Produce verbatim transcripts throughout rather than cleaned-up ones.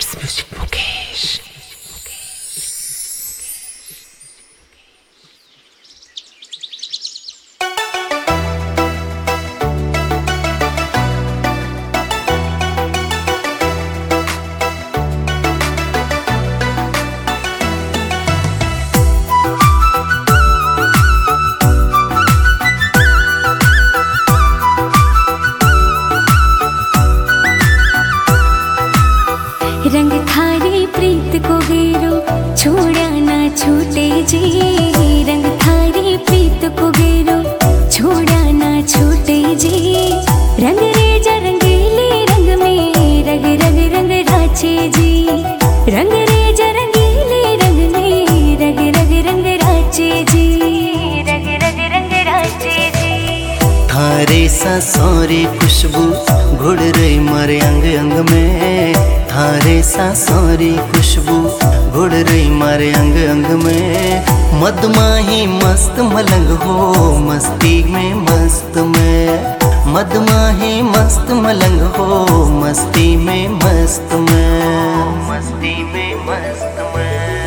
Music Mukesh. रंग थारी प्रीत को गेरो छोड़ा ना छूटे जी। रंग थारी प्रीत को गेरो छोड़ा ना छूटे जी। रंग रेजा रंगीले रंग में रग रग रंग राचे जी। रंग रेजा रंगीले रंग में रग रग रंग राचे जी। रग रग रंग राचे जी। थारे सा सौरी खुशबू घुड़ रही मारे अंग अंग में। थारे सा सौरी खुशबू घुड़ रही मारे अंग अंग में। मदमाही मस्त मलंग हो मस्ती में मस्त में। मदमाही मस्त मलंग हो मस्ती में मस्त में। मस्ती में मस्त में।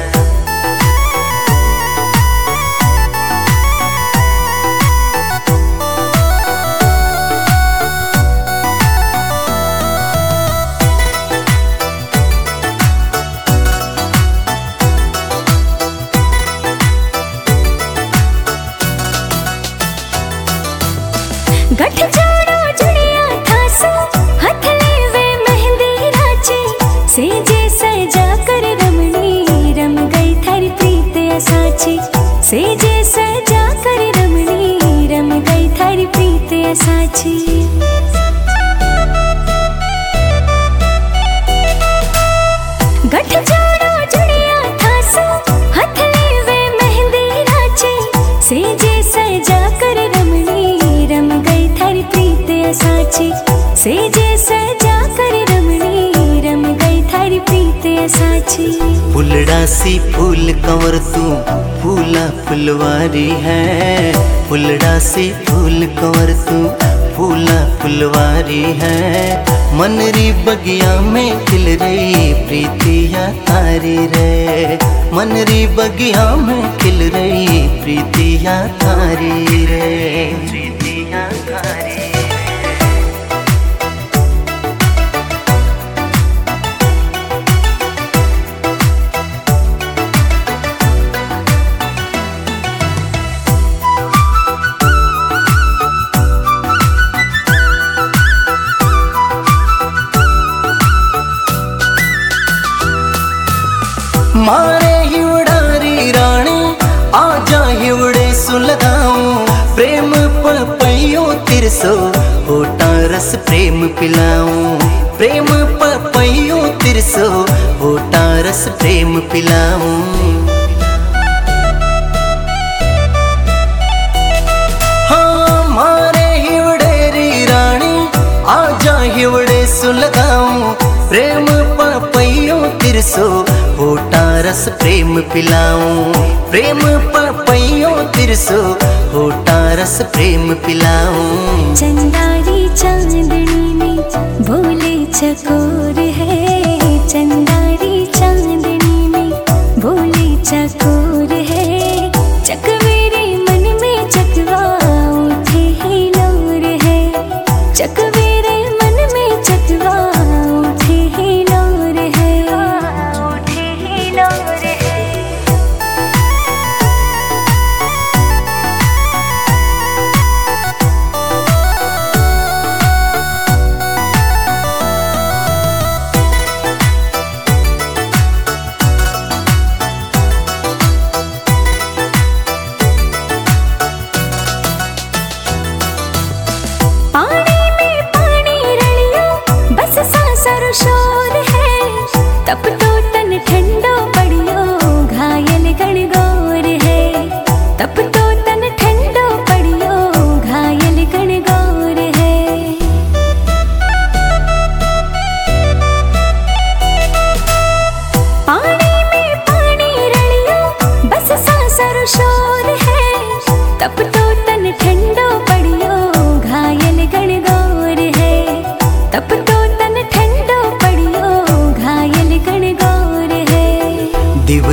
गठ जोड़ो जुड़िया थासो हथ लेवे मेहंदी राचे। सेजे सजा कर रमणी रम गई थारी प्रीत असाची। सेजे सजा कर रमणी रम गई थारी प्रीत असाची। गठ जोड़ो जुड़िया थासो हथ लेवे मेहंदी राचे। सेजे सजा कर रमणी रम गई थारी प्रीत असाची। सेजे सजा कर रमणी रम गई थारी प्रीत असाची। फुलड़ा सी फूल कंवर तू फूला फुलवारी है। फुलड़ा सी फूल कंवर तू फूला फुलवारी है। मनरी बगिया में खिल रही प्रीतिया तारी रे। मनरी बगिया में खिल रही प्रीतिया तारी रे। प्रीतिया तारी रे। मारे हिवड़ारी रानी आजा हिवड़े सुलगाऊं। प्रेम पपैयो तिरसो होटा रस प्रेम पिलाऊं। प्रेम पपैयो तिरसो होटा रस प्रेम पिलाऊं। हाँ मारे हिवड़ेरी रानी आजा हिवड़े सुलगाऊं। प्रेम पपैयो तिरसो होटा रस प्रेम पिलाऊं। प्रेम पपैयो तिरसो होटा रस प्रेम पिलाऊं। चंदारी चांदनी में भोले चकोर है। चंदारी चांदनी में भोले चकोर है। चकवेरे मन में चकवा उठे ही लोर है। चकवेरे मन में चकवा उठे ही लोर है। उठे ही लोर है। पानी में पानी रलियो बस सांसर शोर है। तप तो तन ठंडो पड़ियो घायल गणगौर है। तप तो तन ठंडो पड़ियो घायल गणगौर है। पानी में पानी रलियो बस सांसर शोर है। तप तो तन ठंडो पड़ियो घायल गणगौर है। तप तो तन ठंडो पड़ियो घायल गण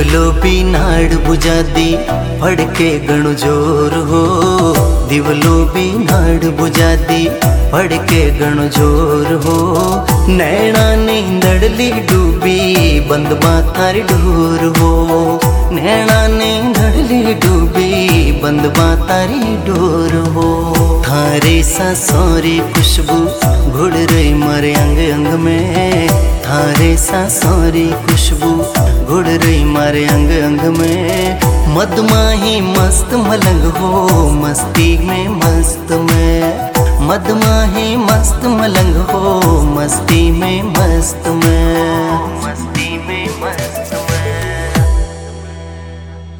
दिवलो भी नाड़ बुझा दी फड़के गणु जोर हो। दिवलो भी नाड़ बुझा दी फड़के गणु जोर हो। नैना नींदड़ली डूबी बंद बातारी डोर हो। नैना नींदड़ली डूबी बंद बातारी डोर हो। थारे सा सौरी खुशबू घुड़ रही मारे अंग अंग में। थारे सा सौरी खुशबू घुड़ रही मारे अंग अंग में। मदमाही मस्त मलंग हो मस्ती में मस्त में। मदमाही मस्त मलंग हो मस्ती में मस्त में।